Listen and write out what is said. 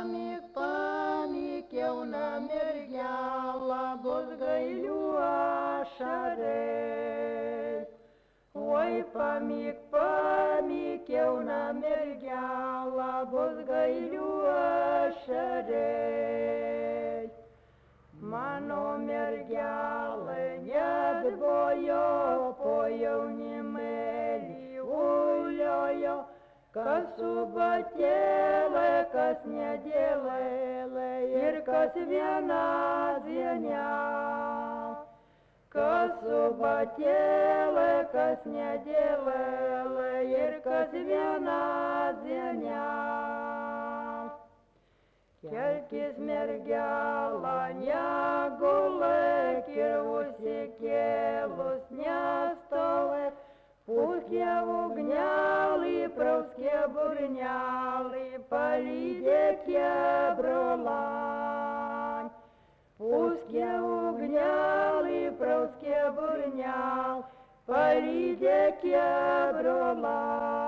pamik, jauna mergelą, bus gailių ašarai. Oi, pamik, jauna mergelą, bus gailių ašarai. Mano mergelė neatbojo po jaunimėlį uliojo, kas subatėlė, kas nedėlėlė ir kas viena diena. Kas subatėlė, kas nedėlėlė ir kas viena diena. Kelkis mergelą, negulėk ir užsikėlus nestovėk, pūskė ugnelį, prauskė burnelį, palydėkė brolai. Pūskė ugnelį, prauskė burnelį, palydėkė brolai.